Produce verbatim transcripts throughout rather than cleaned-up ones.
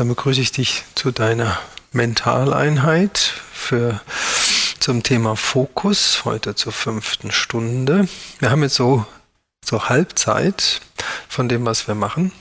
Dann begrüße ich dich zu deiner Mentaleinheit für, zum Thema Fokus, heute zur fünften Stunde. Wir haben jetzt so, so Halbzeit von dem, was wir machen.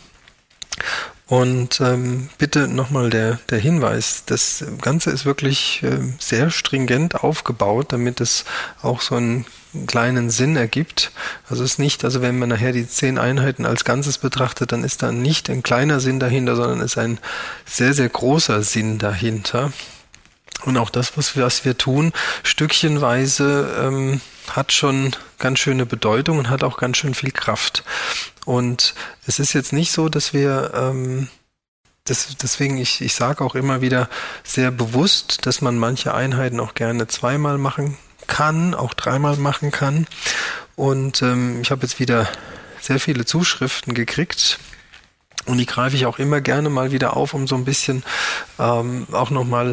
Und ähm, bitte nochmal der, der Hinweis, das Ganze ist wirklich äh, sehr stringent aufgebaut, damit es auch so einen kleinen Sinn ergibt. Also es ist nicht, also wenn man nachher die zehn Einheiten als Ganzes betrachtet, dann ist da nicht ein kleiner Sinn dahinter, sondern ist ein sehr, sehr großer Sinn dahinter. Und auch das, was wir, was wir tun, stückchenweise ähm, hat schon ganz schöne Bedeutung und hat auch ganz schön viel Kraft. Und es ist jetzt nicht so, dass wir, ähm, das, deswegen, ich, ich sage auch immer wieder sehr bewusst, dass man manche Einheiten auch gerne zweimal machen kann, auch dreimal machen kann. Und ähm, ich habe jetzt wieder sehr viele Zuschriften gekriegt. Und die greife ich auch immer gerne mal wieder auf, um so ein bisschen ähm, auch nochmal...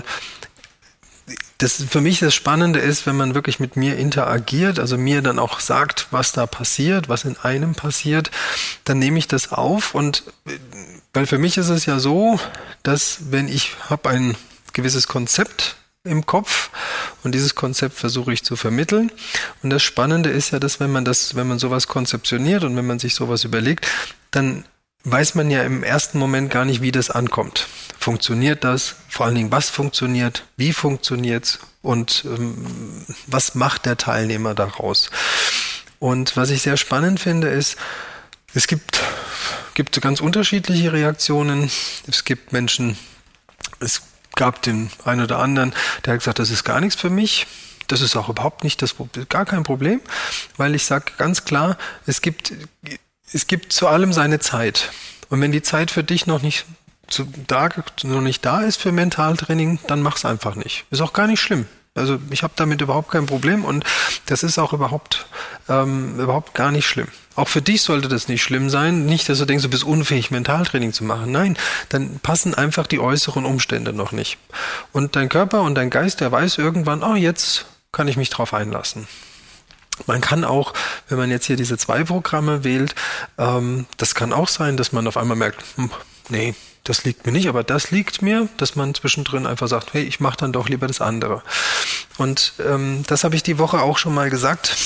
Das für mich das Spannende ist, wenn man wirklich mit mir interagiert, also mir dann auch sagt, was da passiert, was in einem passiert, dann nehme ich das auf und weil für mich ist es ja so, dass wenn ich habe ein gewisses Konzept im Kopf und dieses Konzept versuche ich zu vermitteln und das Spannende ist ja, dass wenn man das, wenn man sowas konzeptioniert und wenn man sich sowas überlegt, dann weiß man ja im ersten Moment gar nicht, wie das ankommt. Funktioniert das? Vor allen Dingen, was funktioniert? Wie funktioniert's? Und ähm, was macht der Teilnehmer daraus? Und was ich sehr spannend finde, ist, es gibt, gibt ganz unterschiedliche Reaktionen. Es gibt Menschen, es gab den einen oder anderen, der hat gesagt, das ist gar nichts für mich. Das ist auch überhaupt nicht das Problem, gar kein Problem, weil ich sage ganz klar, es gibt Es gibt zu allem seine Zeit. Und wenn die Zeit für dich noch nicht, zu, da, noch nicht da ist für Mentaltraining, dann mach's einfach nicht. Ist auch gar nicht schlimm. Also ich habe damit überhaupt kein Problem und das ist auch überhaupt, ähm, überhaupt gar nicht schlimm. Auch für dich sollte das nicht schlimm sein. Nicht, dass du denkst, du bist unfähig, Mentaltraining zu machen. Nein, dann passen einfach die äußeren Umstände noch nicht. Und dein Körper und dein Geist, der weiß irgendwann, oh, jetzt kann ich mich drauf einlassen. Man kann auch, wenn man jetzt hier diese zwei Programme wählt, ähm, das kann auch sein, dass man auf einmal merkt, hm, nee, das liegt mir nicht, aber das liegt mir, dass man zwischendrin einfach sagt, hey, ich mache dann doch lieber das andere. Und ähm, das habe ich die Woche auch schon mal gesagt.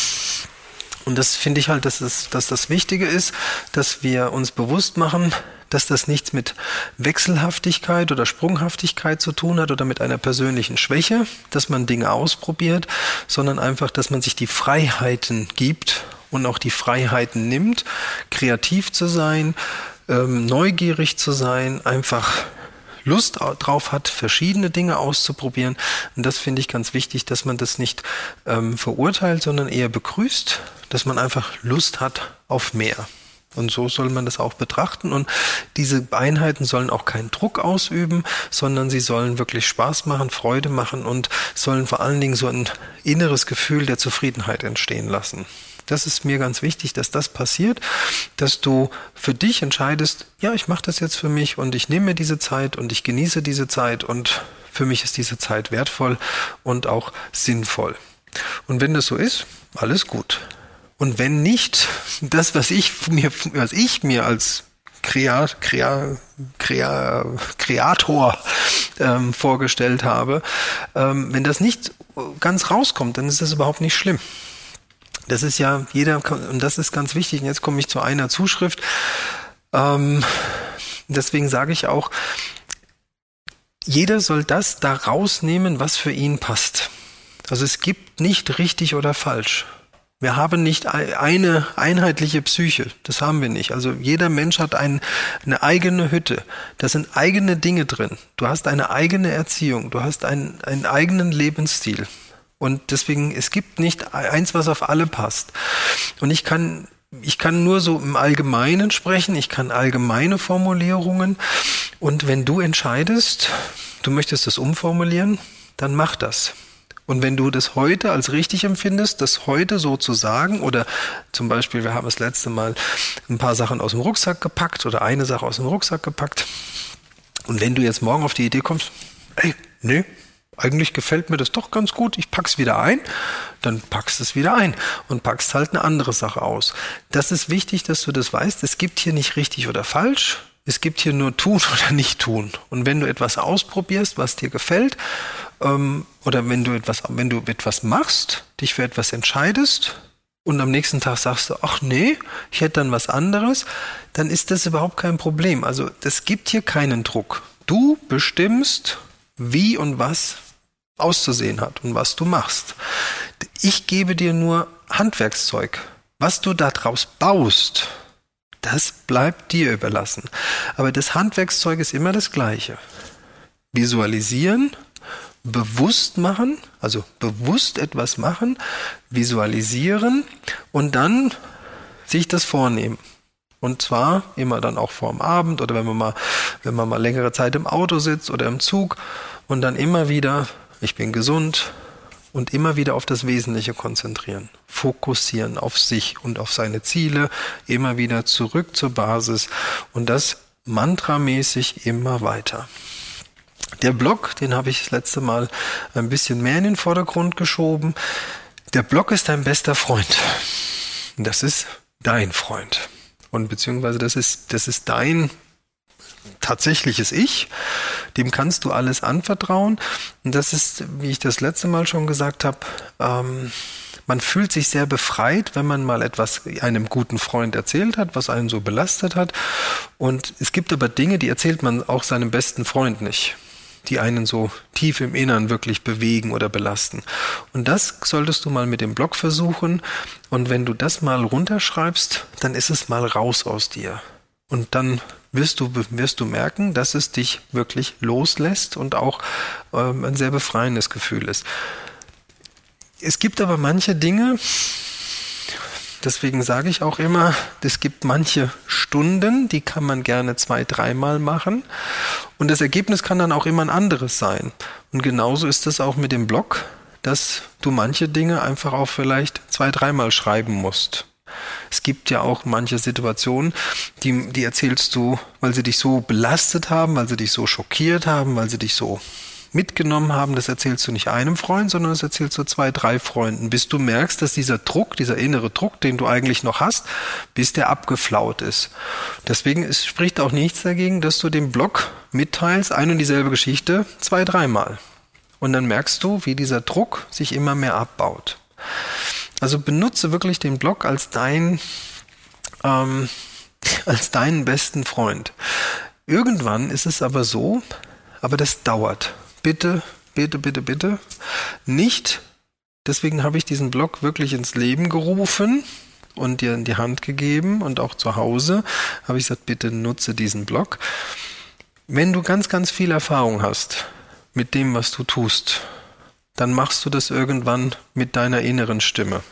Und das finde ich halt, dass, es, dass das Wichtige ist, dass wir uns bewusst machen, dass das nichts mit Wechselhaftigkeit oder Sprunghaftigkeit zu tun hat oder mit einer persönlichen Schwäche, dass man Dinge ausprobiert, sondern einfach, dass man sich die Freiheiten gibt und auch die Freiheiten nimmt, kreativ zu sein, ähm, neugierig zu sein, einfach Lust drauf hat, verschiedene Dinge auszuprobieren. Und das finde ich ganz wichtig, dass man das nicht ähm, verurteilt, sondern eher begrüßt, dass man einfach Lust hat auf mehr. Und so soll man das auch betrachten. Und diese Einheiten sollen auch keinen Druck ausüben, sondern sie sollen wirklich Spaß machen, Freude machen und sollen vor allen Dingen so ein inneres Gefühl der Zufriedenheit entstehen lassen. Das ist mir ganz wichtig, dass das passiert, dass du für dich entscheidest, ja, ich mache das jetzt für mich und ich nehme mir diese Zeit und ich genieße diese Zeit und für mich ist diese Zeit wertvoll und auch sinnvoll. Und wenn das so ist, alles gut. Und wenn nicht, das, was ich mir, was ich mir als Krea, Krea, Krea, Kreator ähm, vorgestellt habe, ähm, wenn das nicht ganz rauskommt, dann ist das überhaupt nicht schlimm. Das ist ja jeder, und das ist ganz wichtig, und jetzt komme ich zu einer Zuschrift, ähm, deswegen sage ich auch, jeder soll das da rausnehmen, was für ihn passt. Also es gibt nicht richtig oder falsch. Wir haben nicht eine einheitliche Psyche, das haben wir nicht. Also jeder Mensch hat ein, eine eigene Hütte, da sind eigene Dinge drin. Du hast eine eigene Erziehung, du hast einen, einen eigenen Lebensstil. Und deswegen, es gibt nicht eins, was auf alle passt. Und ich kann, ich kann nur so im Allgemeinen sprechen, ich kann allgemeine Formulierungen. Und wenn du entscheidest, du möchtest das umformulieren, dann mach das. Und wenn du das heute als richtig empfindest, das heute so zu sagen, oder zum Beispiel, wir haben das letzte Mal ein paar Sachen aus dem Rucksack gepackt oder eine Sache aus dem Rucksack gepackt. Und wenn du jetzt morgen auf die Idee kommst, ey, nee, eigentlich gefällt mir das doch ganz gut, ich pack's wieder ein, dann packst es wieder ein und packst halt eine andere Sache aus. Das ist wichtig, dass du das weißt. Es gibt hier nicht richtig oder falsch. Es gibt hier nur tun oder nicht tun. Und wenn du etwas ausprobierst, was dir gefällt, ähm, oder wenn du etwas, wenn du etwas machst, dich für etwas entscheidest und am nächsten Tag sagst du, ach nee, ich hätte dann was anderes, dann ist das überhaupt kein Problem. Also es gibt hier keinen Druck. Du bestimmst, wie und was auszusehen hat und was du machst. Ich gebe dir nur Handwerkszeug. Was du daraus baust, das bleibt dir überlassen. Aber das Handwerkszeug ist immer das Gleiche. Visualisieren, bewusst machen, also bewusst etwas machen, visualisieren und dann sich das vornehmen. Und zwar immer dann auch vorm Abend oder wenn man mal, wenn man mal längere Zeit im Auto sitzt oder im Zug und dann immer wieder, ich bin gesund, und immer wieder auf das Wesentliche konzentrieren. Fokussieren auf sich und auf seine Ziele, immer wieder zurück zur Basis und das mantramäßig immer weiter. Der Blog, den habe ich das letzte Mal ein bisschen mehr in den Vordergrund geschoben. Der Blog ist dein bester Freund. Das ist dein Freund. Und beziehungsweise das ist, das ist dein tatsächliches Ich, dem kannst du alles anvertrauen. Und das ist, wie ich das letzte Mal schon gesagt habe, ähm, man fühlt sich sehr befreit, wenn man mal etwas einem guten Freund erzählt hat, was einen so belastet hat. Und es gibt aber Dinge, die erzählt man auch seinem besten Freund nicht, die einen so tief im Innern wirklich bewegen oder belasten. Und das solltest du mal mit dem Blog versuchen. Und wenn du das mal runterschreibst, dann ist es mal raus aus dir. Und dann wirst du, wirst du merken, dass es dich wirklich loslässt und auch ähm, ein sehr befreiendes Gefühl ist. Es gibt aber manche Dinge, deswegen sage ich auch immer, es gibt manche Stunden, die kann man gerne zwei, dreimal machen und das Ergebnis kann dann auch immer ein anderes sein. Und genauso ist es auch mit dem Blog, dass du manche Dinge einfach auch vielleicht zwei, dreimal schreiben musst. Es gibt ja auch manche Situationen, die, die erzählst du, weil sie dich so belastet haben, weil sie dich so schockiert haben, weil sie dich so mitgenommen haben. Das erzählst du nicht einem Freund, sondern das erzählst du zwei, drei Freunden, bis du merkst, dass dieser Druck, dieser innere Druck, den du eigentlich noch hast, bis der abgeflaut ist. Deswegen es spricht auch nichts dagegen, dass du dem Blog mitteilst, ein und dieselbe Geschichte, zwei, dreimal. Und dann merkst du, wie dieser Druck sich immer mehr abbaut. Also benutze wirklich den Blog als dein, ähm, als deinen besten Freund. Irgendwann ist es aber so, aber das dauert. Bitte, bitte, bitte, bitte nicht. Deswegen habe ich diesen Blog wirklich ins Leben gerufen und dir in die Hand gegeben und auch zu Hause habe ich gesagt, bitte nutze diesen Blog. Wenn du ganz, ganz viel Erfahrung hast mit dem, was du tust, dann machst du das irgendwann mit deiner inneren Stimme.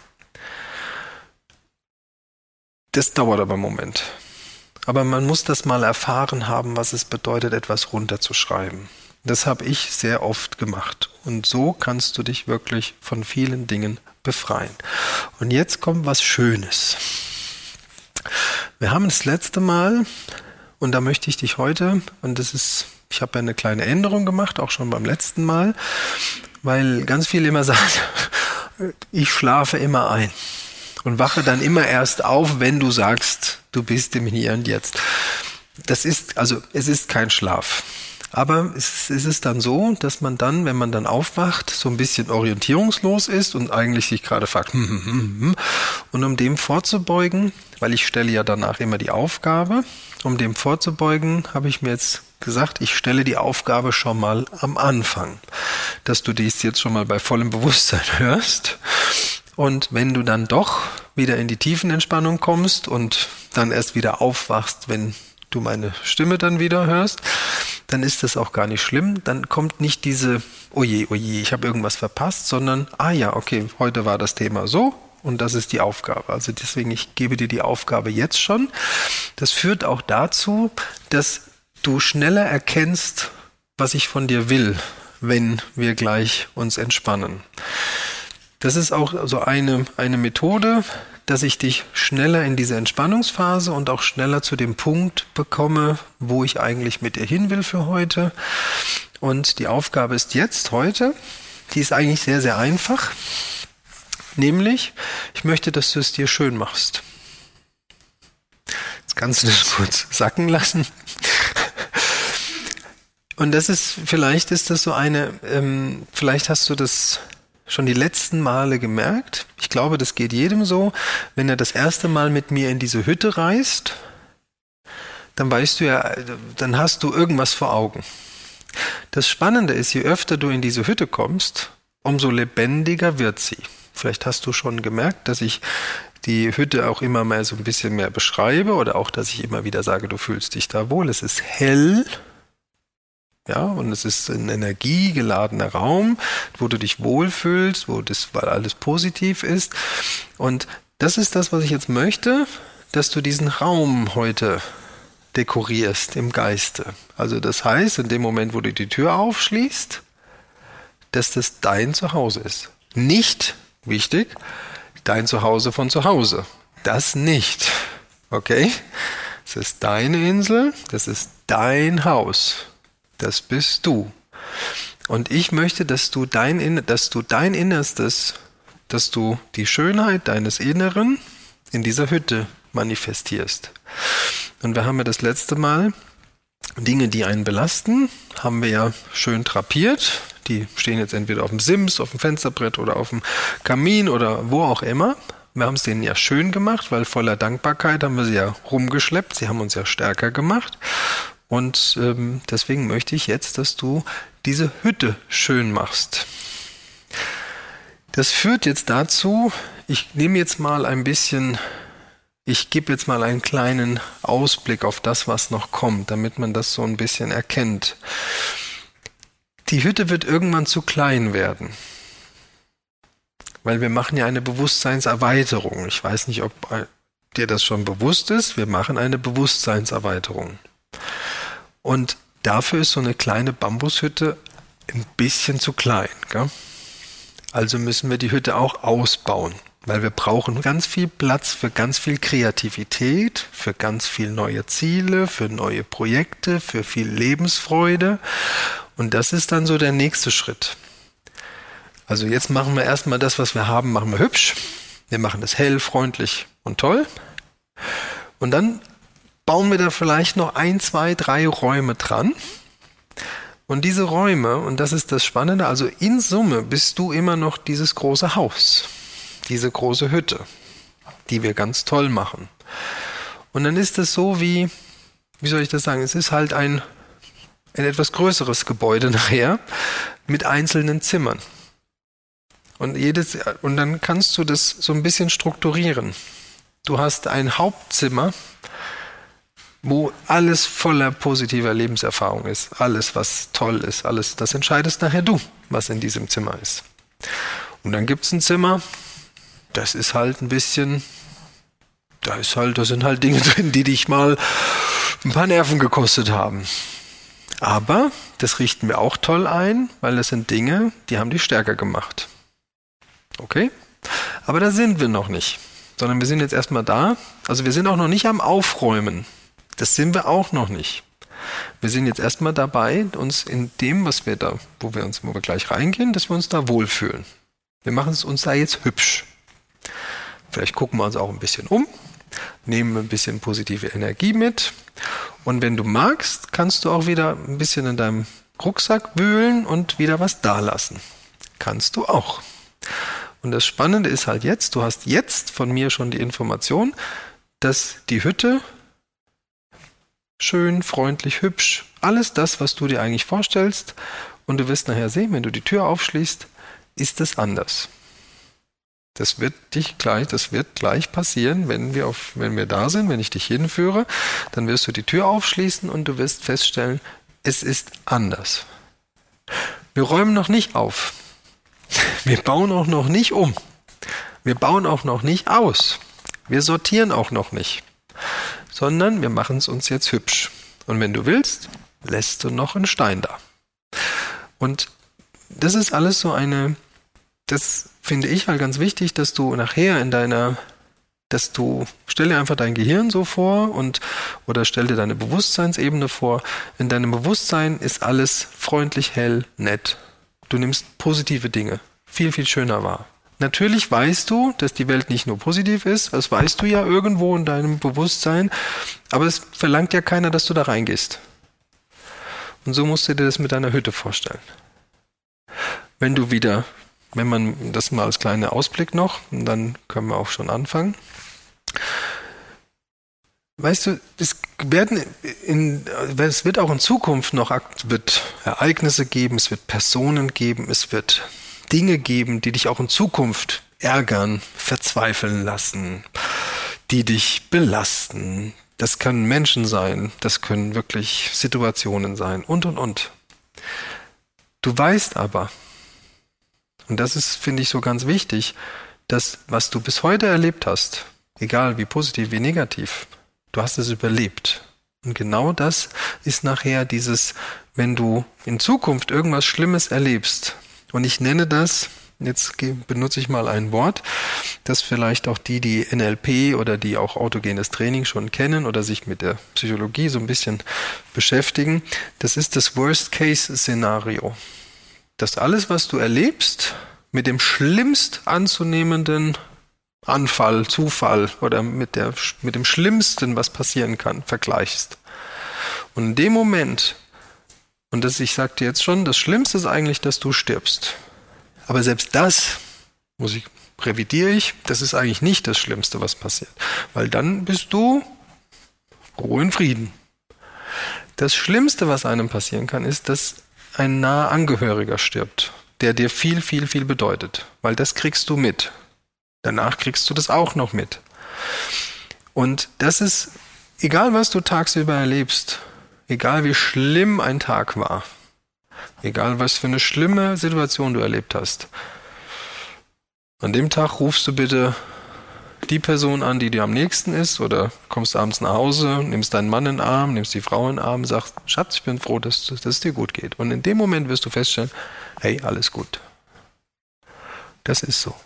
Das dauert aber einen Moment. Aber man muss das mal erfahren haben, was es bedeutet, etwas runterzuschreiben. Das habe ich sehr oft gemacht. Und so kannst du dich wirklich von vielen Dingen befreien. Und jetzt kommt was Schönes. Wir haben das letzte Mal, und da möchte ich dich heute, und das ist, ich habe eine kleine Änderung gemacht, auch schon beim letzten Mal, weil ganz viele immer sagen, ich schlafe immer ein und wache dann immer erst auf, wenn du sagst, du bist im Hier und Jetzt. Das ist, also es ist kein Schlaf. Aber es, es ist dann so, dass man dann, wenn man dann aufwacht, so ein bisschen orientierungslos ist und eigentlich sich gerade fragt, hm, hm, hm, hm. Und um dem vorzubeugen, weil ich stelle ja danach immer die Aufgabe, um dem vorzubeugen, habe ich mir jetzt gesagt, ich stelle die Aufgabe schon mal am Anfang, dass du dies jetzt schon mal bei vollem Bewusstsein hörst. Und wenn du dann doch wieder in die Tiefenentspannung kommst und dann erst wieder aufwachst, wenn du meine Stimme dann wieder hörst, dann ist das auch gar nicht schlimm. Dann kommt nicht diese, oje, oje, ich habe irgendwas verpasst, sondern, ah ja, okay, heute war das Thema so und das ist die Aufgabe. Also deswegen, ich gebe dir die Aufgabe jetzt schon. Das führt auch dazu, dass du schneller erkennst, was ich von dir will, wenn wir gleich uns entspannen. Das ist auch so eine, eine Methode, dass ich dich schneller in diese Entspannungsphase und auch schneller zu dem Punkt bekomme, wo ich eigentlich mit dir hin will für heute. Und die Aufgabe ist jetzt, heute, die ist eigentlich sehr, sehr einfach. Nämlich, ich möchte, dass du es dir schön machst. Jetzt kannst du das kurz sacken lassen. Und das ist, vielleicht ist das so eine, ähm, vielleicht hast du das schon die letzten Male gemerkt. Ich glaube, das geht jedem so. Wenn er das erste Mal mit mir in diese Hütte reist, dann weißt du ja, dann hast du irgendwas vor Augen. Das Spannende ist, je öfter du in diese Hütte kommst, umso lebendiger wird sie. Vielleicht hast du schon gemerkt, dass ich die Hütte auch immer mal so ein bisschen mehr beschreibe oder auch, dass ich immer wieder sage, du fühlst dich da wohl. Es ist hell. Ja, und es ist ein energiegeladener Raum, wo du dich wohlfühlst, wo das, weil alles positiv ist. Und das ist das, was ich jetzt möchte, dass du diesen Raum heute dekorierst im Geiste. Also das heißt, in dem Moment, wo du die Tür aufschließt, dass das dein Zuhause ist. Nicht, wichtig, dein Zuhause von zu Hause. Das nicht. Okay? Es ist deine Insel, das ist dein Haus. Das bist du. Und ich möchte, dass du dein, dass du dein Innerstes, dass du die Schönheit deines Inneren in dieser Hütte manifestierst. Und wir haben ja das letzte Mal Dinge, die einen belasten, haben wir ja schön drapiert. Die stehen jetzt entweder auf dem Sims, auf dem Fensterbrett oder auf dem Kamin oder wo auch immer. Wir haben es denen ja schön gemacht, weil voller Dankbarkeit haben wir sie ja rumgeschleppt. Sie haben uns ja stärker gemacht. Und ähm, deswegen möchte ich jetzt, dass du diese Hütte schön machst. Das führt jetzt dazu, ich nehme jetzt mal ein bisschen, ich gebe jetzt mal einen kleinen Ausblick auf das, was noch kommt, damit man das so ein bisschen erkennt. Die Hütte wird irgendwann zu klein werden, weil wir machen ja eine Bewusstseinserweiterung. Ich weiß nicht, ob dir das schon bewusst ist, wir machen eine Bewusstseinserweiterung. Und dafür ist so eine kleine Bambushütte ein bisschen zu klein. Gell? Also müssen wir die Hütte auch ausbauen, weil wir brauchen ganz viel Platz für ganz viel Kreativität, für ganz viel neue Ziele, für neue Projekte, für viel Lebensfreude. Und das ist dann so der nächste Schritt. Also jetzt machen wir erstmal das, was wir haben, machen wir hübsch. Wir machen das hell, freundlich und toll. Und dann bauen wir da vielleicht noch ein, zwei, drei Räume dran. Und diese Räume, und das ist das Spannende, also in Summe bist du immer noch dieses große Haus, diese große Hütte, die wir ganz toll machen. Und dann ist es so wie, wie soll ich das sagen, es ist halt ein, ein etwas größeres Gebäude nachher mit einzelnen Zimmern. Und, jedes, und dann kannst du das so ein bisschen strukturieren. Du hast ein Hauptzimmer, wo alles voller positiver Lebenserfahrung ist. Alles, was toll ist, alles, das entscheidest nachher du, was in diesem Zimmer ist. Und dann gibt es ein Zimmer, das ist halt ein bisschen, da ist halt, da sind halt Dinge drin, die dich mal ein paar Nerven gekostet haben. Aber das richten wir auch toll ein, weil das sind Dinge, die haben dich stärker gemacht. Okay? Aber da sind wir noch nicht, sondern wir sind jetzt erstmal da. Also wir sind auch noch nicht am Aufräumen. Das sind wir auch noch nicht. Wir sind jetzt erstmal dabei, uns in dem, was wir da, wo wir uns, wo wir gleich reingehen, dass wir uns da wohlfühlen. Wir machen es uns da jetzt hübsch. Vielleicht gucken wir uns auch ein bisschen um, nehmen ein bisschen positive Energie mit. Und wenn du magst, kannst du auch wieder ein bisschen in deinem Rucksack wühlen und wieder was dalassen. Kannst du auch. Und das Spannende ist halt jetzt, du hast jetzt von mir schon die Information, dass die Hütte schön, freundlich, hübsch, alles das, was du dir eigentlich vorstellst. Und du wirst nachher sehen, wenn du die Tür aufschließt, ist es anders. Das wird dich gleich, das wird gleich passieren, wenn wir auf, wenn wir da sind, wenn ich dich hinführe, dann wirst du die Tür aufschließen und du wirst feststellen, es ist anders. Wir räumen noch nicht auf. Wir bauen auch noch nicht um. Wir bauen auch noch nicht aus. Wir sortieren auch noch nicht. Sondern wir machen es uns jetzt hübsch. Und wenn du willst, lässt du noch einen Stein da. Und das ist alles so eine, das finde ich halt ganz wichtig, dass du nachher in deiner, dass du, stell dir einfach dein Gehirn so vor und oder stell dir deine Bewusstseinsebene vor. In deinem Bewusstsein ist alles freundlich, hell, nett. Du nimmst positive Dinge, viel, viel schöner wahr. Natürlich weißt du, dass die Welt nicht nur positiv ist, das weißt du ja irgendwo in deinem Bewusstsein, aber es verlangt ja keiner, dass du da reingehst. Und so musst du dir das mit deiner Hütte vorstellen. Wenn du wieder, wenn man das mal als kleiner Ausblick noch, und dann können wir auch schon anfangen. Weißt du, es werden in, es wird auch in Zukunft noch wird Ereignisse geben, es wird Personen geben, es wird Dinge geben, die dich auch in Zukunft ärgern, verzweifeln lassen, die dich belasten. Das können Menschen sein, das können wirklich Situationen sein und, und, und. Du weißt aber, und das ist, finde ich, so ganz wichtig, dass was du bis heute erlebt hast, egal wie positiv, wie negativ, du hast es überlebt. Und genau das ist nachher dieses, wenn du in Zukunft irgendwas Schlimmes erlebst, und ich nenne das, jetzt benutze ich mal ein Wort, das vielleicht auch die, die N L P oder die auch autogenes Training schon kennen oder sich mit der Psychologie so ein bisschen beschäftigen, das ist das Worst-Case-Szenario. Dass alles, was du erlebst, mit dem schlimmst anzunehmenden Anfall, Zufall oder mit, der, mit dem Schlimmsten, was passieren kann, vergleichst. Und in dem Moment, und das, ich sagte jetzt schon, das Schlimmste ist eigentlich, dass du stirbst. Aber selbst das, muss ich, revidiere ich, das ist eigentlich nicht das Schlimmste, was passiert. Weil dann bist du Ruhe in Frieden. Das Schlimmste, was einem passieren kann, ist, dass ein naher Angehöriger stirbt, der dir viel, viel, viel bedeutet. Weil das kriegst du mit. Danach kriegst du das auch noch mit. Und das ist, egal was du tagsüber erlebst, egal wie schlimm ein Tag war, egal was für eine schlimme Situation du erlebt hast, an dem Tag rufst du bitte die Person an, die dir am nächsten ist, oder kommst abends nach Hause, nimmst deinen Mann in den Arm, nimmst die Frau in den Arm, sagst, Schatz, ich bin froh, dass, dass es dir gut geht. Und in dem Moment wirst du feststellen, hey, alles gut. Das ist so.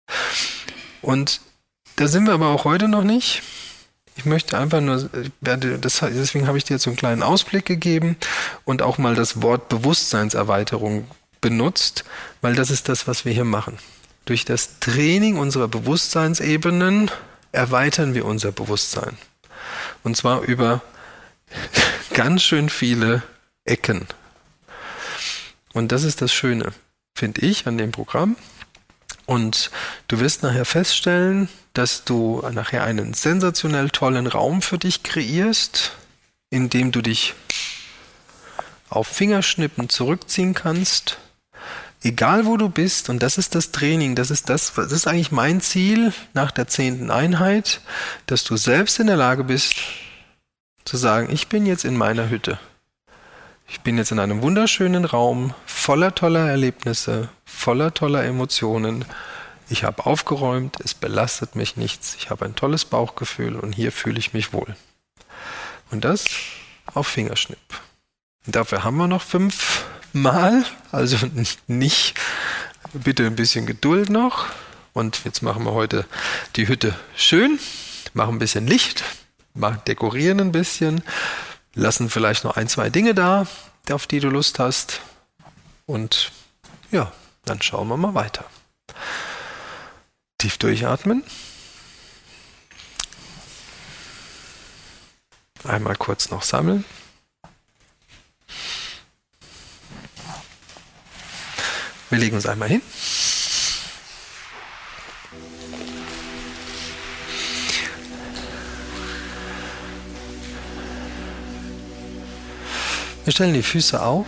Und da sind wir aber auch heute noch nicht. Ich möchte einfach nur, deswegen habe ich dir jetzt so einen kleinen Ausblick gegeben und auch mal das Wort Bewusstseinserweiterung benutzt, weil das ist das, was wir hier machen. Durch das Training unserer Bewusstseinsebenen erweitern wir unser Bewusstsein. Und zwar über ganz schön viele Ecken. Und das ist das Schöne, finde ich, an dem Programm. Und du wirst nachher feststellen, dass du nachher einen sensationell tollen Raum für dich kreierst, in dem du dich auf Fingerschnippen zurückziehen kannst, egal wo du bist. Und das ist das Training, das ist das, das ist eigentlich mein Ziel nach der zehnten Einheit, dass du selbst in der Lage bist, zu sagen, ich bin jetzt in meiner Hütte. Ich bin jetzt in einem wunderschönen Raum, voller toller Erlebnisse, voller toller Emotionen. Ich habe aufgeräumt, es belastet mich nichts. Ich habe ein tolles Bauchgefühl und hier fühle ich mich wohl. Und das auf Fingerschnipp. Und dafür haben wir noch fünf Mal, also nicht, bitte ein bisschen Geduld noch. Und jetzt machen wir heute die Hütte schön, machen ein bisschen Licht, machen, dekorieren ein bisschen, lassen vielleicht noch ein, zwei Dinge da, auf die du Lust hast. Und ja, dann schauen wir mal weiter. Tief durchatmen. Einmal kurz noch sammeln. Wir legen uns einmal hin. Wir stellen die Füße auf.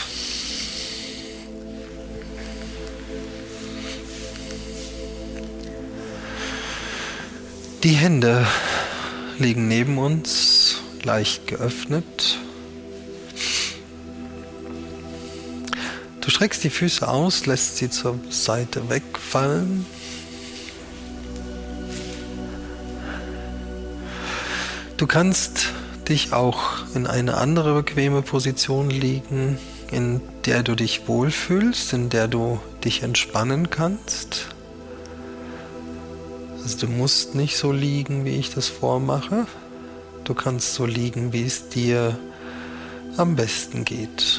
Die Hände liegen neben uns, leicht geöffnet. Du streckst die Füße aus, lässt sie zur Seite wegfallen. Du kannst dich auch in eine andere bequeme Position legen, in der du dich wohlfühlst, in der du dich entspannen kannst. Also du musst nicht so liegen, wie ich das vormache. Du kannst so liegen, wie es dir am besten geht.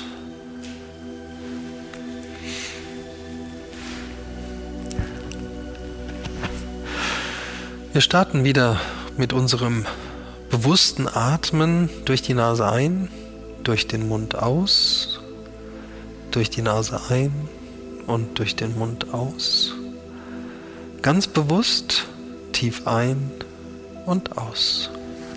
Wir starten wieder mit unserem bewussten Atmen durch die Nase ein durch den Mund aus, durch die Nase ein und durch den Mund aus. Ganz bewusst tief ein und aus.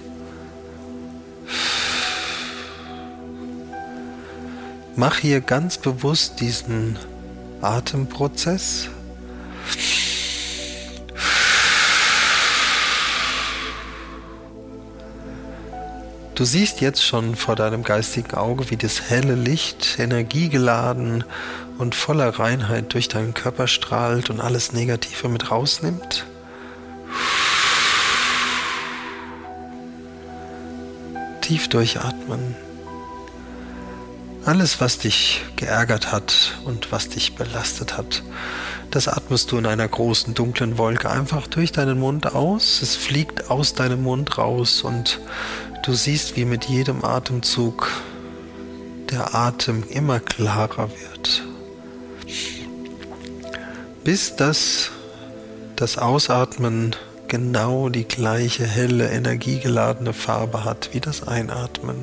Mach hier ganz bewusst diesen Atemprozess. Du siehst jetzt schon vor deinem geistigen Auge, wie das helle Licht, energiegeladen und voller Reinheit durch deinen Körper strahlt und alles Negative mit rausnimmt. Tief durchatmen. Alles, was dich geärgert hat und was dich belastet hat, das atmest du in einer großen dunklen Wolke einfach durch deinen Mund aus. Es fliegt aus deinem Mund raus und du siehst, wie mit jedem Atemzug der Atem immer klarer wird. Bis das, das Ausatmen genau die gleiche helle, energiegeladene Farbe hat wie das Einatmen.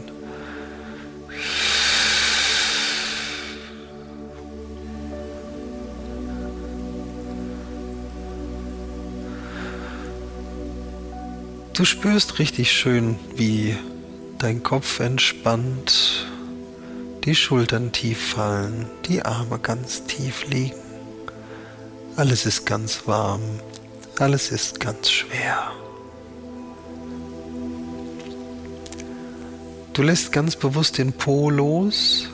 Du spürst richtig schön, wie dein Kopf entspannt, die Schultern tief fallen, die Arme ganz tief liegen. Alles ist ganz warm, alles ist ganz schwer. Du lässt ganz bewusst den Po los.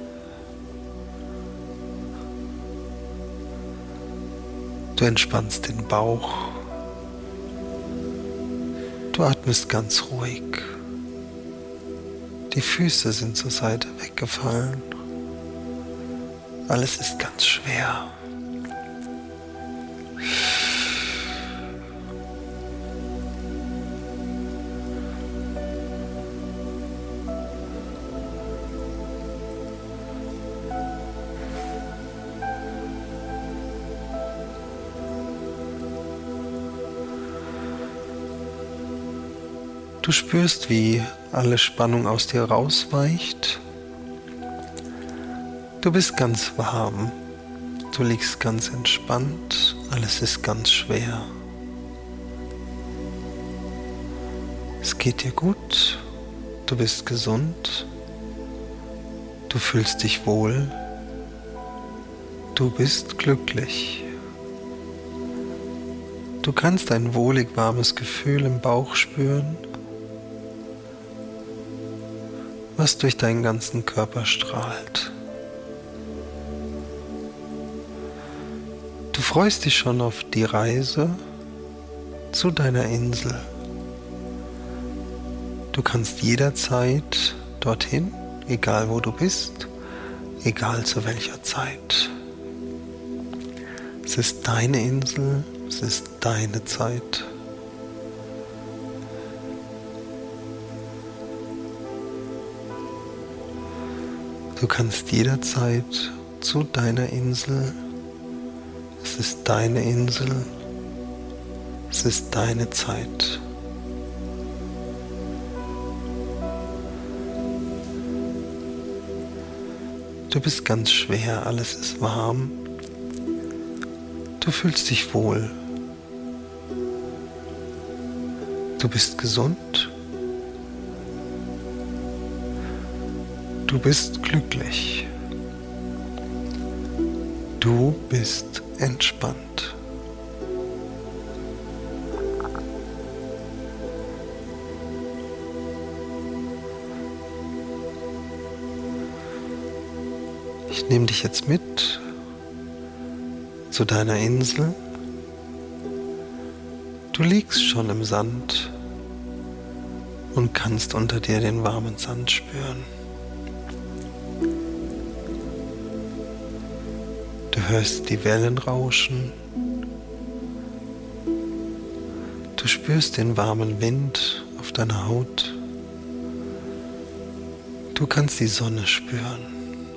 Du entspannst den Bauch. Du atmest ganz ruhig. Die Füße sind zur Seite weggefallen. Alles ist ganz schwer. Du spürst, wie alle Spannung aus dir rausweicht. Du bist ganz warm. Du liegst ganz entspannt. Alles ist ganz schwer. Es geht dir gut. Du bist gesund. Du fühlst dich wohl. Du bist glücklich. Du kannst ein wohlig warmes Gefühl im Bauch spüren, was durch deinen ganzen Körper strahlt. Du freust dich schon auf die Reise zu deiner Insel. Du kannst jederzeit dorthin, egal wo du bist, egal zu welcher Zeit. Es ist deine Insel, es ist deine Zeit. Du kannst jederzeit zu deiner Insel. Es ist deine Insel. Es ist deine Zeit. Du bist ganz schwer, alles ist warm. Du fühlst dich wohl. Du bist gesund. Du bist glücklich. Du bist entspannt. Ich nehme dich jetzt mit zu deiner Insel. Du liegst schon im Sand und kannst unter dir den warmen Sand spüren. Du hörst die Wellen rauschen. Du spürst den warmen Wind auf deiner Haut. Du kannst die Sonne spüren.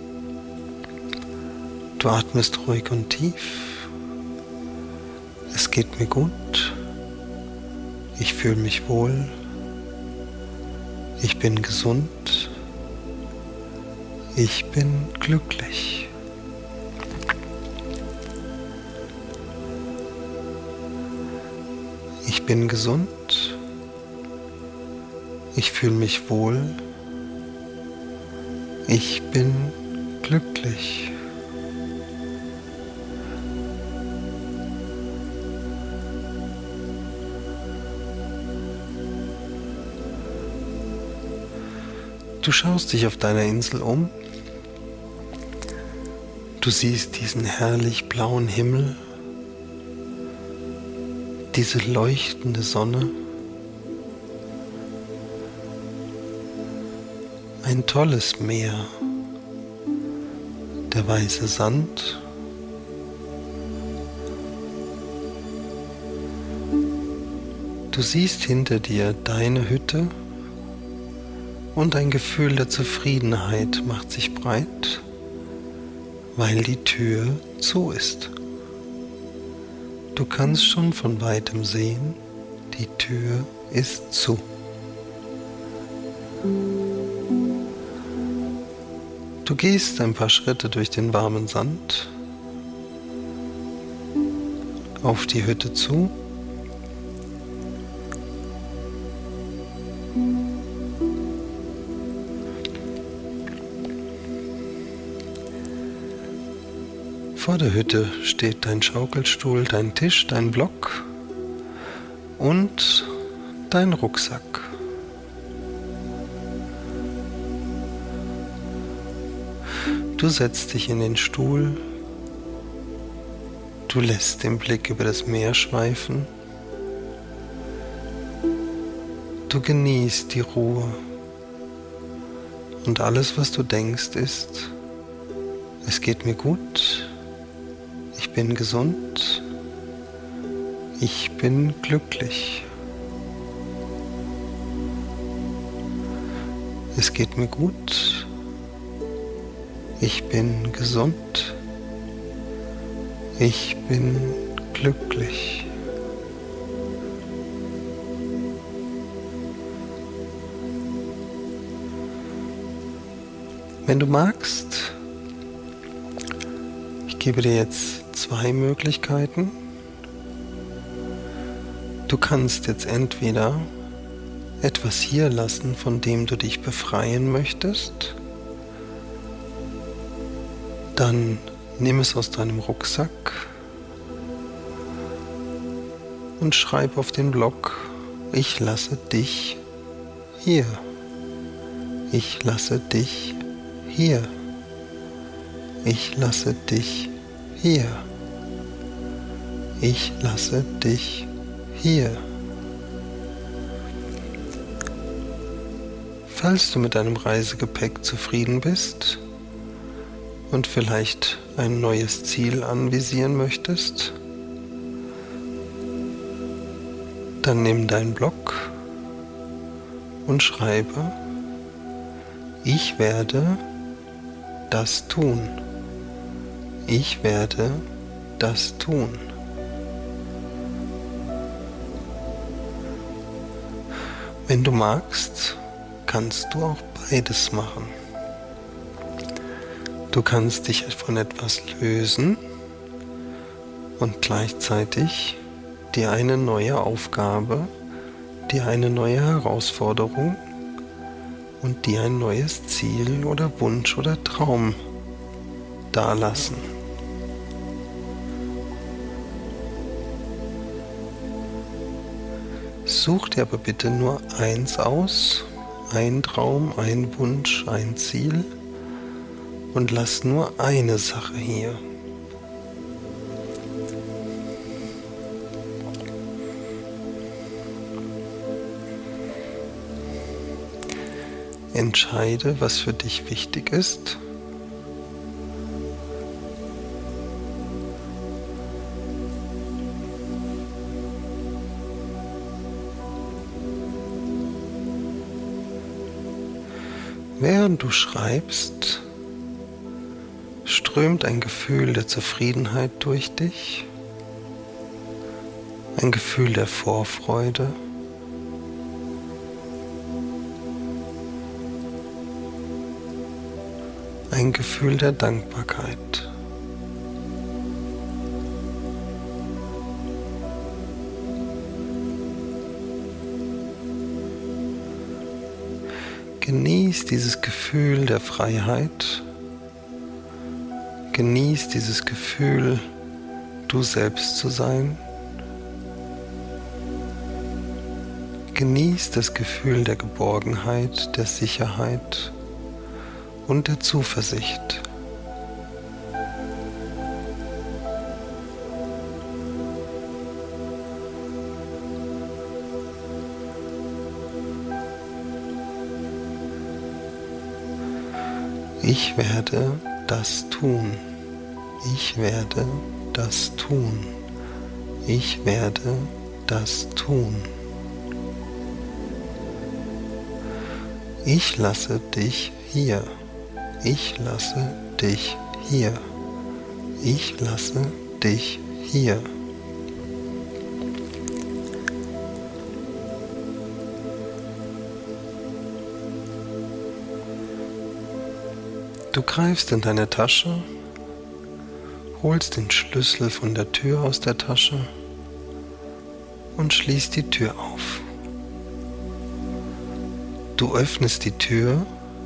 Du atmest ruhig und tief. Es geht mir gut. Ich fühle mich wohl. Ich bin gesund. Ich bin glücklich. Ich bin gesund. Ich fühle mich wohl. Ich bin glücklich. Du schaust dich auf deiner Insel um. Du siehst diesen herrlich blauen Himmel, diese leuchtende Sonne, ein tolles Meer, der weiße Sand, du siehst hinter dir deine Hütte und ein Gefühl der Zufriedenheit macht sich breit, weil die Tür zu ist. Du kannst schon von weitem sehen, die Tür ist zu. Du gehst ein paar Schritte durch den warmen Sand auf die Hütte zu. Vor der Hütte steht dein Schaukelstuhl, dein Tisch, dein Block und dein Rucksack. Du setzt dich in den Stuhl, du lässt den Blick über das Meer schweifen, du genießt die Ruhe und alles, was du denkst, ist: Es geht mir gut. Ich bin gesund. Ich bin glücklich. Es geht mir gut. Ich bin gesund. Ich bin glücklich. Wenn du magst, ich gebe dir jetzt zwei Möglichkeiten. Du kannst jetzt entweder etwas hier lassen, von dem du dich befreien möchtest. Dann nimm es aus deinem Rucksack und schreib auf den Block: Ich lasse dich hier. Ich lasse dich hier. Ich lasse dich hier. Ich lasse dich hier. Falls du mit deinem Reisegepäck zufrieden bist und vielleicht ein neues Ziel anvisieren möchtest, dann nimm deinen Block und schreibe: Ich werde das tun. Ich werde das tun. Wenn du magst, kannst du auch beides machen. Du kannst dich von etwas lösen und gleichzeitig dir eine neue Aufgabe, dir eine neue Herausforderung und dir ein neues Ziel oder Wunsch oder Traum dalassen. Such dir aber bitte nur eins aus, ein Traum, ein Wunsch, ein Ziel, und lass nur eine Sache hier. Entscheide, was für dich wichtig ist. Während du schreibst, strömt ein Gefühl der Zufriedenheit durch dich, ein Gefühl der Vorfreude, ein Gefühl der Dankbarkeit. Genieß dieses Gefühl der Freiheit. Genieß dieses Gefühl, du selbst zu sein. Genieß das Gefühl der Geborgenheit, der Sicherheit und der Zuversicht. Ich werde das tun. Ich werde das tun. Ich werde das tun. Ich lasse dich hier. Ich lasse dich hier. Ich lasse dich hier. Du greifst in deine Tasche, holst den Schlüssel von der Tür aus der Tasche und schließt die Tür auf. Du öffnest die Tür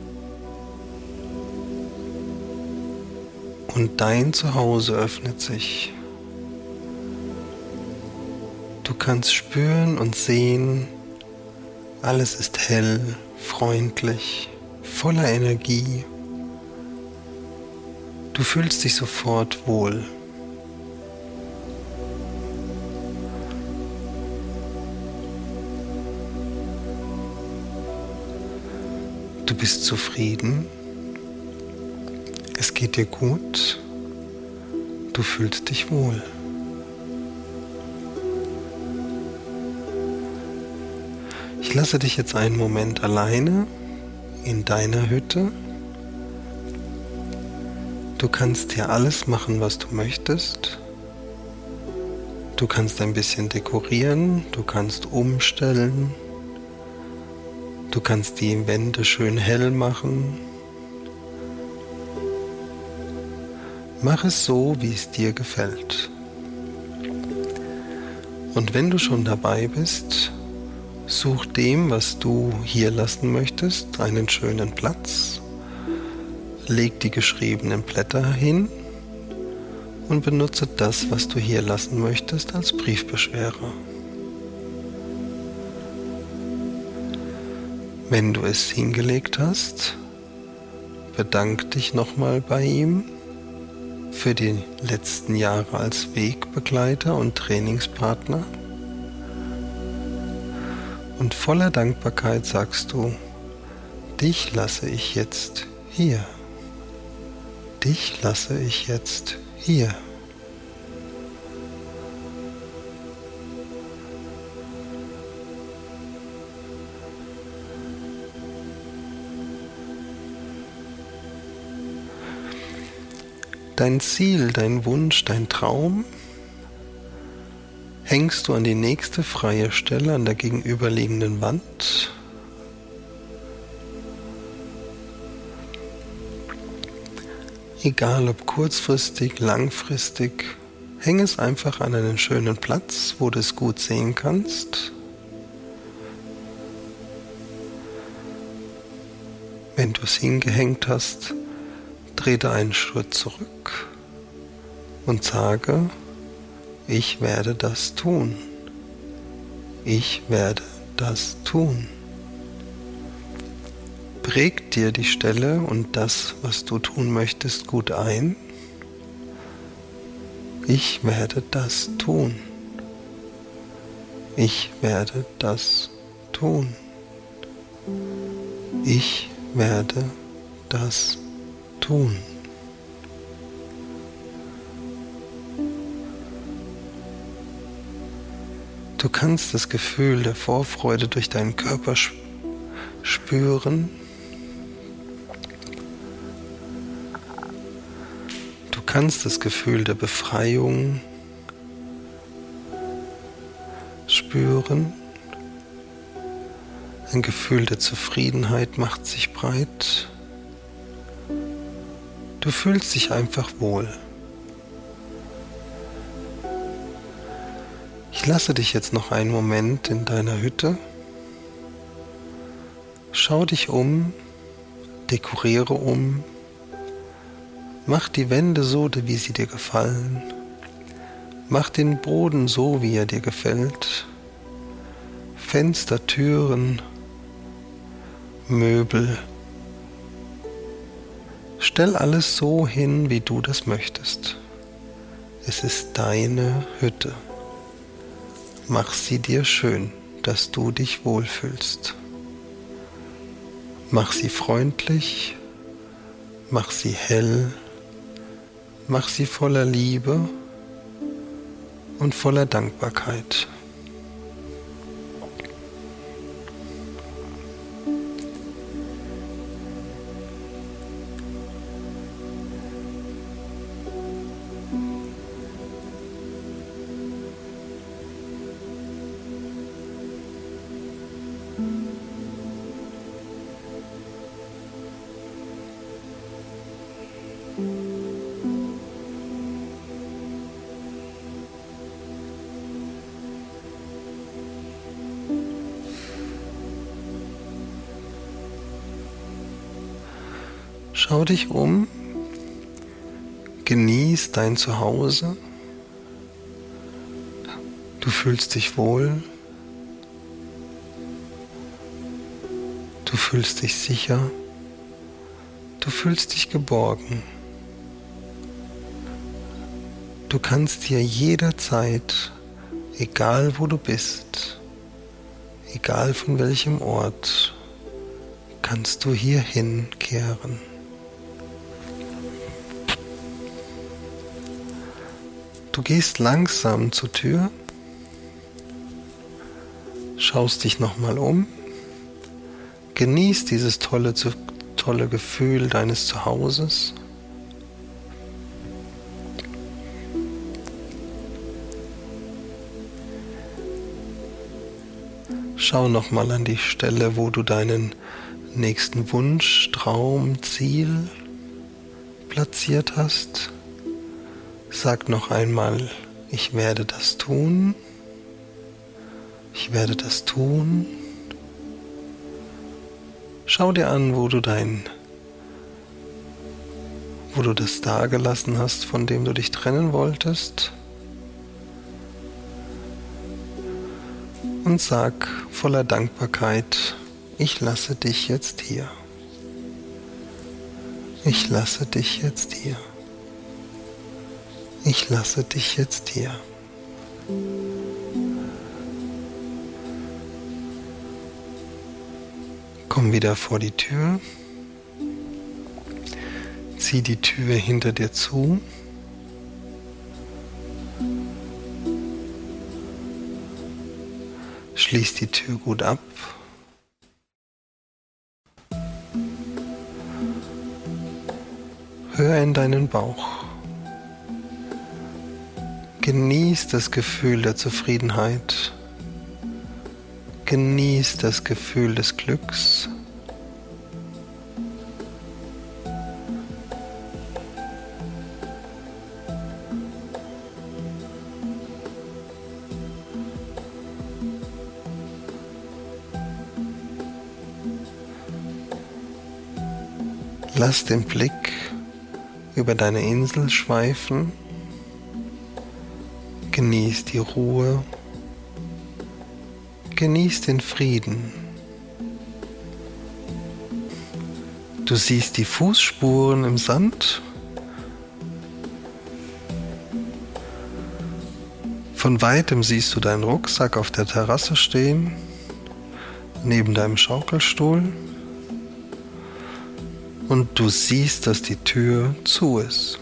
und dein Zuhause öffnet sich. Du kannst spüren und sehen, alles ist hell, freundlich, voller Energie. Du fühlst dich sofort wohl. Du bist zufrieden. Es geht dir gut. Du fühlst dich wohl. Ich lasse dich jetzt einen Moment alleine in deiner Hütte. Du kannst hier alles machen, was du möchtest. Du kannst ein bisschen dekorieren, du kannst umstellen, du kannst die Wände schön hell machen. Mach es so, wie es dir gefällt. Und wenn du schon dabei bist, such dem, was du hier lassen möchtest, einen schönen Platz. Leg die geschriebenen Blätter hin und benutze das, was du hier lassen möchtest, als Briefbeschwerer. Wenn du es hingelegt hast, bedank dich nochmal bei ihm für die letzten Jahre als Wegbegleiter und Trainingspartner. Und voller Dankbarkeit sagst du, dich lasse ich jetzt hier. Dich lasse ich jetzt hier. Dein Ziel, dein Wunsch, dein Traum hängst du an die nächste freie Stelle an der gegenüberliegenden Wand. Egal ob kurzfristig, langfristig, häng es einfach an einen schönen Platz, wo du es gut sehen kannst. Wenn du es hingehängt hast, trete einen Schritt zurück und sage, ich werde das tun. Ich werde das tun. Präg dir die Stelle und das, was du tun möchtest, gut ein. Ich werde das tun. Ich werde das tun. Ich werde das tun. Du kannst das Gefühl der Vorfreude durch deinen Körper spüren. Du kannst das Gefühl der Befreiung spüren. Ein Gefühl der Zufriedenheit macht sich breit. Du fühlst dich einfach wohl. Ich lasse dich jetzt noch einen Moment in deiner Hütte. Schau dich um, dekoriere um, mach die Wände so, wie sie dir gefallen. Mach den Boden so, wie er dir gefällt. Fenster, Türen, Möbel. Stell alles so hin, wie du das möchtest. Es ist deine Hütte. Mach sie dir schön, dass du dich wohlfühlst. Mach sie freundlich, mach sie hell, mach sie voller Liebe und voller Dankbarkeit. Schau dich um, genieß dein Zuhause, du fühlst dich wohl, du fühlst dich sicher, du fühlst dich geborgen. Du kannst dir jederzeit, egal wo du bist, egal von welchem Ort, kannst du hierhin kehren. Du gehst langsam zur Tür, schaust dich nochmal um, genießt dieses tolle, tolle Gefühl deines Zuhauses. Schau nochmal an die Stelle, wo du deinen nächsten Wunsch, Traum, Ziel platziert hast. Sag noch einmal, ich werde das tun, ich werde das tun. Schau dir an, wo du dein, wo du das dagelassen hast, von dem du dich trennen wolltest. Und sag voller Dankbarkeit, ich lasse dich jetzt hier. Ich lasse dich jetzt hier. Ich lasse dich jetzt hier. Komm wieder vor die Tür. Zieh die Tür hinter dir zu. Schließ die Tür gut ab. Hör in deinen Bauch. Genieß das Gefühl der Zufriedenheit. Genieß das Gefühl des Glücks. Lass den Blick über deine Insel schweifen. Genieß die Ruhe. Genieß den Frieden. Du siehst die Fußspuren im Sand. Von weitem siehst du deinen Rucksack auf der Terrasse stehen, neben deinem Schaukelstuhl. Und du siehst, dass die Tür zu ist.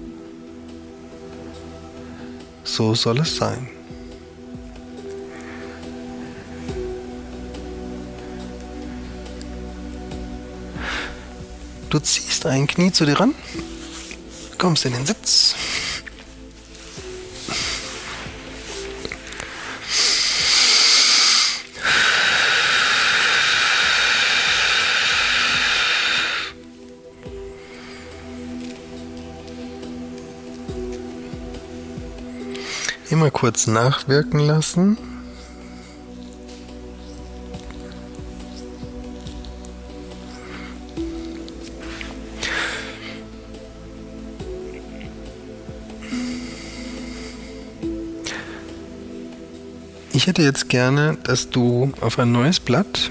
So soll es sein. Du ziehst ein Knie zu dir ran, kommst in den Sitz. immer kurz nachwirken lassen. Ich hätte jetzt gerne, dass du auf ein neues Blatt,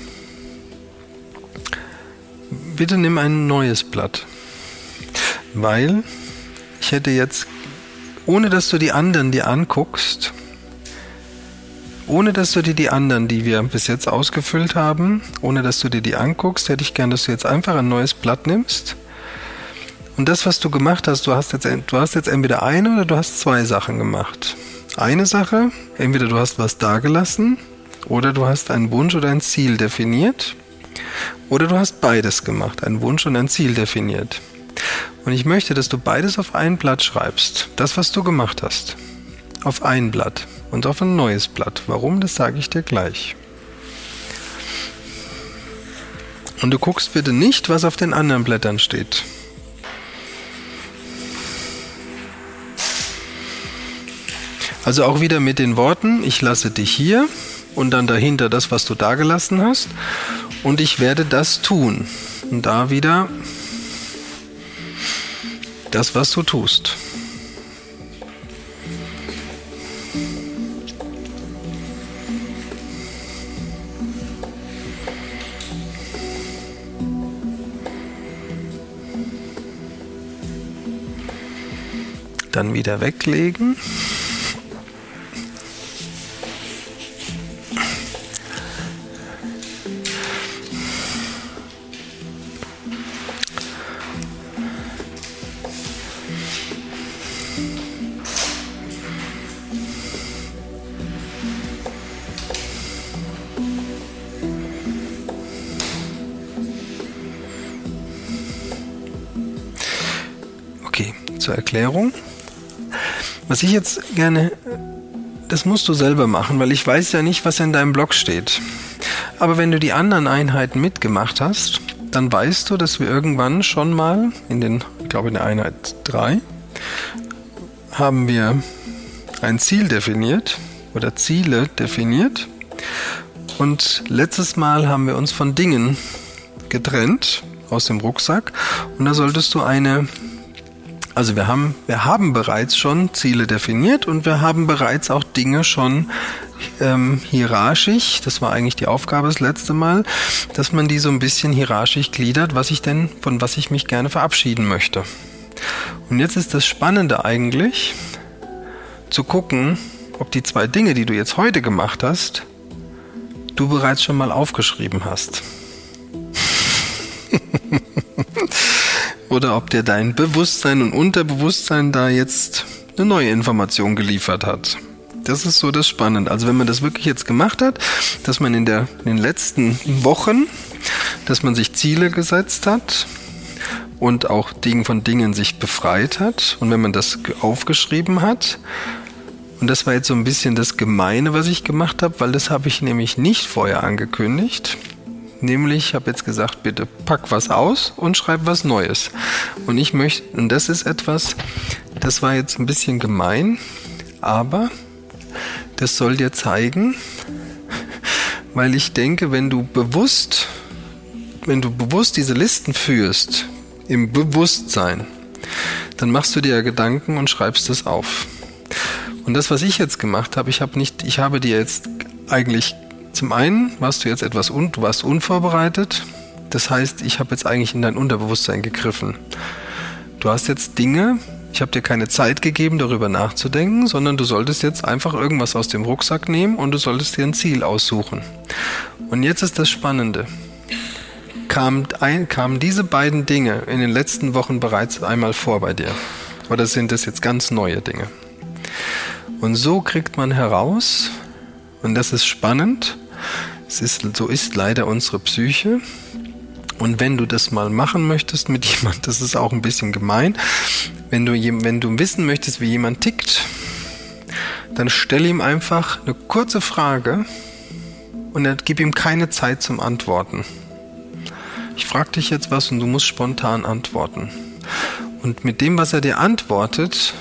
bitte nimm ein neues Blatt, weil ich hätte jetzt, ohne dass du die anderen dir anguckst, ohne dass du dir die anderen, die wir bis jetzt ausgefüllt haben, ohne dass du dir die anguckst, hätte ich gerne, dass du jetzt einfach ein neues Blatt nimmst. Und das, was du gemacht hast, du hast jetzt, du hast jetzt entweder eine oder du hast zwei Sachen gemacht. Eine Sache, entweder du hast was dagelassen oder du hast einen Wunsch oder ein Ziel definiert oder du hast beides gemacht, einen Wunsch und ein Ziel definiert. Und ich möchte, dass du beides auf ein Blatt schreibst, das, was du gemacht hast, auf ein Blatt und auf ein neues Blatt. Warum, das sage ich dir gleich. Und du guckst bitte nicht, was auf den anderen Blättern steht. Also auch wieder mit den Worten, ich lasse dich hier und dann dahinter das, was du da gelassen hast und ich werde das tun. Und da wieder das, was du tust. Dann wieder weglegen. Okay, zur Erklärung. Was ich jetzt gerne, das musst du selber machen, weil ich weiß ja nicht, was in deinem Blog steht. Aber wenn du die anderen Einheiten mitgemacht hast, dann weißt du, dass wir irgendwann schon mal in den, ich glaube in der Einheit drei, haben wir ein Ziel definiert oder Ziele definiert. Und letztes Mal haben wir uns von Dingen getrennt aus dem Rucksack. Und da solltest du eine, also wir haben, wir haben bereits schon Ziele definiert und wir haben bereits auch Dinge schon ähm, hierarchisch, das war eigentlich die Aufgabe das letzte Mal, dass man die so ein bisschen hierarchisch gliedert, was ich denn, von was ich mich gerne verabschieden möchte. Und jetzt ist das Spannende eigentlich, zu gucken, ob die zwei Dinge, die du jetzt heute gemacht hast, du bereits schon mal aufgeschrieben hast. Oder ob dir dein Bewusstsein und Unterbewusstsein da jetzt eine neue Information geliefert hat. Das ist so das Spannende. Also wenn man das wirklich jetzt gemacht hat, dass man in, der, in den letzten Wochen, dass man sich Ziele gesetzt hat und auch Dinge von Dingen sich befreit hat und wenn man das aufgeschrieben hat, und das war jetzt so ein bisschen das Gemeine, was ich gemacht habe, weil das habe ich nämlich nicht vorher angekündigt. Nämlich, ich habe jetzt gesagt, bitte pack was aus und schreib was Neues. Und ich möchte, und das ist etwas, das war jetzt ein bisschen gemein, aber das soll dir zeigen, weil ich denke, wenn du bewusst, wenn du bewusst diese Listen führst, im Bewusstsein, dann machst du dir ja Gedanken und schreibst es auf. Und das, was ich jetzt gemacht habe, ich habe nicht, ich habe dir jetzt eigentlich, zum einen warst du jetzt etwas, un, du warst unvorbereitet. Das heißt, ich habe jetzt eigentlich in dein Unterbewusstsein gegriffen. Du hast jetzt Dinge, ich habe dir keine Zeit gegeben, darüber nachzudenken, sondern du solltest jetzt einfach irgendwas aus dem Rucksack nehmen und du solltest dir ein Ziel aussuchen. Und jetzt ist das Spannende. Kamen, ein, kamen diese beiden Dinge in den letzten Wochen bereits einmal vor bei dir? Oder sind das jetzt ganz neue Dinge? Und so kriegt man heraus, und das ist spannend, es ist, so ist leider unsere Psyche. Und wenn du das mal machen möchtest mit jemandem, das ist auch ein bisschen gemein, wenn du, wenn du wissen möchtest, wie jemand tickt, dann stell ihm einfach eine kurze Frage und dann gib ihm keine Zeit zum Antworten. Ich frage dich jetzt was und du musst spontan antworten. Und mit dem, was er dir antwortet,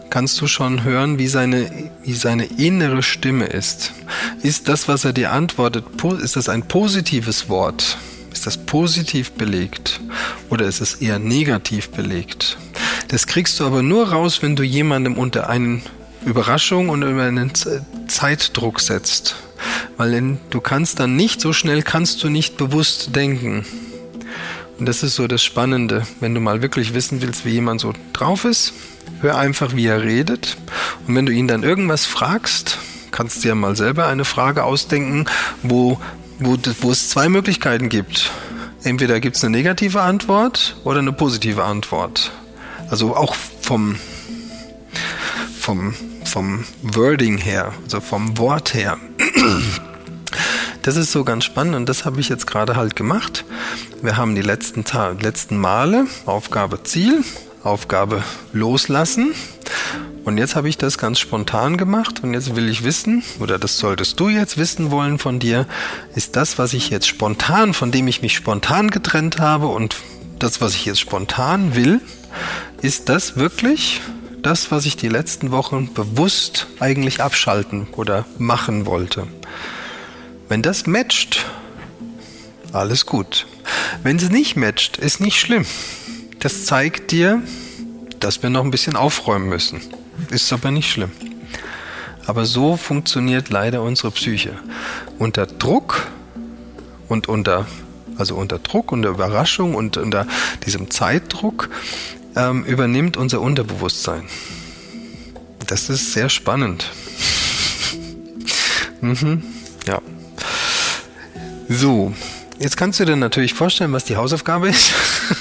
kannst du schon hören, wie seine, wie seine innere Stimme ist. Ist das, was er dir antwortet, ist das ein positives Wort? Ist das positiv belegt? Oder ist es eher negativ belegt? Das kriegst du aber nur raus, wenn du jemandem unter eine Überraschung und über einen Zeitdruck setzt. Weil in, du kannst dann nicht, so schnell kannst du nicht bewusst denken. Und das ist so das Spannende, wenn du mal wirklich wissen willst, wie jemand so drauf ist, hör einfach, wie er redet. Und wenn du ihn dann irgendwas fragst, kannst du dir mal selber eine Frage ausdenken, wo, wo, wo es zwei Möglichkeiten gibt. Entweder gibt es eine negative Antwort oder eine positive Antwort. Also auch vom, vom, vom Wording her, also vom Wort her. Das ist so ganz spannend und das habe ich jetzt gerade halt gemacht. Wir haben die letzten, Ta- letzten Male Aufgabe Ziel, Aufgabe Loslassen und jetzt habe ich das ganz spontan gemacht und jetzt will ich wissen, oder das solltest du jetzt wissen wollen von dir, ist das, was ich jetzt spontan, von dem ich mich spontan getrennt habe und das, was ich jetzt spontan will, ist das wirklich das, was ich die letzten Wochen bewusst eigentlich abschalten oder machen wollte? Wenn das matcht, alles gut. Wenn es nicht matcht, ist nicht schlimm. Das zeigt dir, dass wir noch ein bisschen aufräumen müssen. Ist aber nicht schlimm. Aber so funktioniert leider unsere Psyche. Unter Druck und unter, also unter Druck, unter Überraschung und unter diesem Zeitdruck ähm, übernimmt unser Unterbewusstsein. Das ist sehr spannend. mhm, ja. So, jetzt kannst du dir natürlich vorstellen, was die Hausaufgabe ist.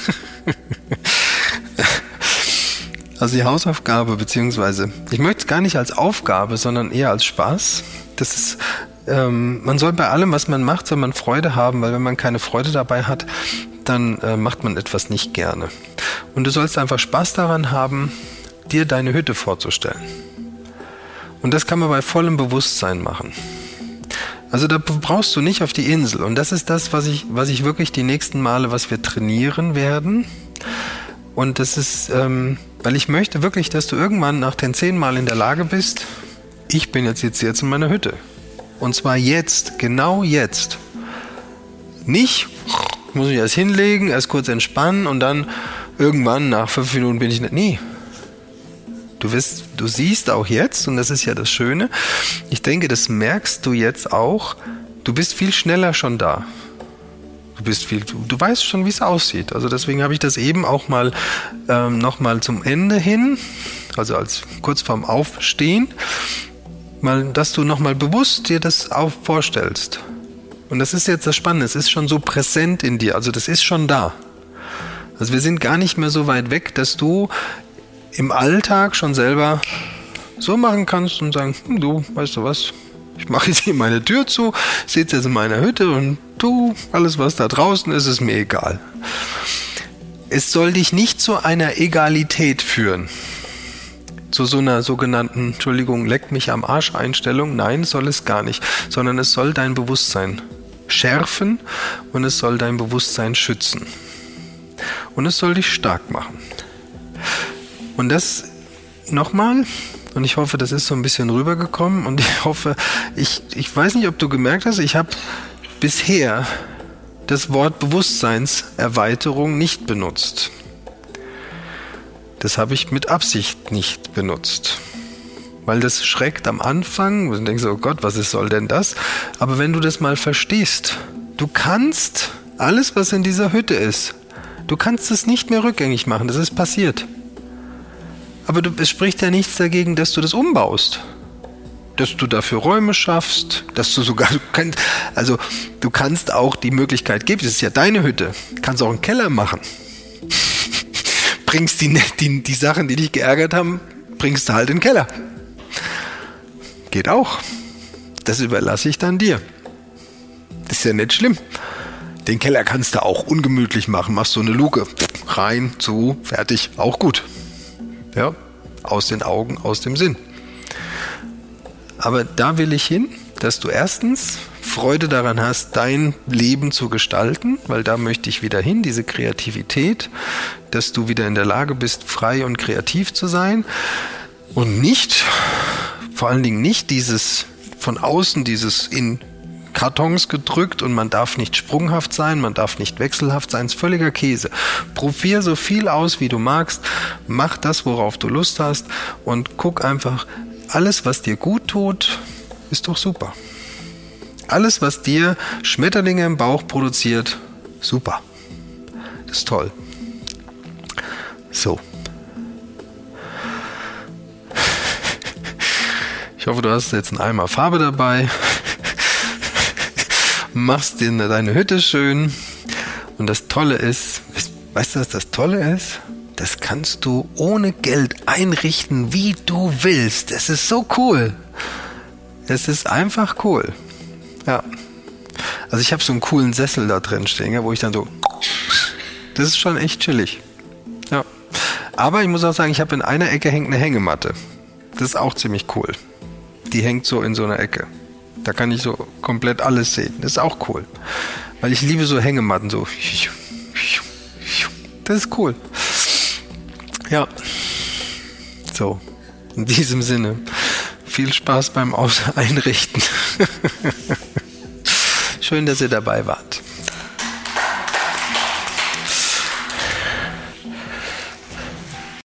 Also die Hausaufgabe, beziehungsweise, ich möchte es gar nicht als Aufgabe, sondern eher als Spaß. Das ist, ähm, man soll bei allem, was man macht, soll man Freude haben, weil wenn man keine Freude dabei hat, dann äh, macht man etwas nicht gerne. Und du sollst einfach Spaß daran haben, dir deine Hütte vorzustellen. Und das kann man bei vollem Bewusstsein machen. Also da brauchst du nicht auf die Insel. Und das ist das, was ich, was ich wirklich die nächsten Male, was wir trainieren werden. Und das ist, ähm, weil ich möchte wirklich, dass du irgendwann nach den zehn Mal in der Lage bist, ich bin jetzt, jetzt, jetzt in meiner Hütte. Und zwar jetzt, genau jetzt. Nicht, ich muss mich erst hinlegen, erst kurz entspannen und dann irgendwann nach fünf Minuten bin ich nicht. Nee. Du wirst, du siehst auch jetzt, und das ist ja das Schöne, ich denke, das merkst du jetzt auch, du bist viel schneller schon da. Du bist viel, du, du weißt schon, wie es aussieht. Also deswegen habe ich das eben auch mal ähm, nochmal zum Ende hin, also als kurz vorm Aufstehen, mal, dass du nochmal bewusst dir das auch vorstellst. Und das ist jetzt das Spannende, es ist schon so präsent in dir, also das ist schon da. Also wir sind gar nicht mehr so weit weg, dass du im Alltag schon selber so machen kannst und sagen, hm, du, weißt du was, ich mache jetzt hier meine Tür zu, sitze jetzt in meiner Hütte und du, alles was da draußen ist, ist mir egal. Es soll dich nicht zu einer Egalität führen, zu so einer sogenannten, Entschuldigung, leck mich am Arsch Einstellung, nein, soll es gar nicht, sondern es soll dein Bewusstsein schärfen und es soll dein Bewusstsein schützen und es soll dich stark machen. Und das nochmal, und ich hoffe, das ist so ein bisschen rübergekommen und ich hoffe, ich, ich weiß nicht, ob du gemerkt hast, ich habe bisher das Wort Bewusstseinserweiterung nicht benutzt. Das habe ich mit Absicht nicht benutzt. Weil das schreckt am Anfang, und du denkst, oh Gott, was ist, soll denn das? Aber wenn du das mal verstehst, du kannst alles, was in dieser Hütte ist, du kannst es nicht mehr rückgängig machen, das ist passiert. Aber du, es spricht ja nichts dagegen, dass du das umbaust. Dass du dafür Räume schaffst, dass du sogar, du kannst, also du kannst auch die Möglichkeit geben, das ist ja deine Hütte, kannst auch einen Keller machen. Bringst die, die, die Sachen, die dich geärgert haben, bringst du halt in den Keller. Geht auch. Das überlasse ich dann dir. Das ist ja nicht schlimm. Den Keller kannst du auch ungemütlich machen, machst so eine Luke, rein, zu, fertig, auch gut. Ja, aus den Augen, aus dem Sinn. Aber da will ich hin, dass du erstens Freude daran hast, dein Leben zu gestalten, weil da möchte ich wieder hin, diese Kreativität, dass du wieder in der Lage bist, frei und kreativ zu sein. Und nicht, vor allen Dingen nicht dieses von außen, dieses in Kartons gedrückt und man darf nicht sprunghaft sein, man darf nicht wechselhaft sein, ist völliger Käse. Probier so viel aus, wie du magst, mach das, worauf du Lust hast und guck einfach, alles, was dir gut tut, ist doch super. Alles, was dir Schmetterlinge im Bauch produziert, super. Das ist toll. So. Ich hoffe, du hast jetzt einen Eimer Farbe dabei. Machst dir deine Hütte schön. Und das Tolle ist, weißt du, was das Tolle ist? Das kannst du ohne Geld einrichten, wie du willst. Es ist so cool. Es ist einfach cool. Ja. Also ich habe so einen coolen Sessel da drin stehen, ja, wo ich dann so... Das ist schon echt chillig. Ja. Aber ich muss auch sagen, ich habe in einer Ecke hängt eine Hängematte. Das ist auch ziemlich cool. Die hängt so in so einer Ecke. Da kann ich so komplett alles sehen. Das ist auch cool. Weil ich liebe so Hängematten. So. Das ist cool. Ja. So. In diesem Sinne. Viel Spaß beim Aus- Einrichten. Schön, dass ihr dabei wart.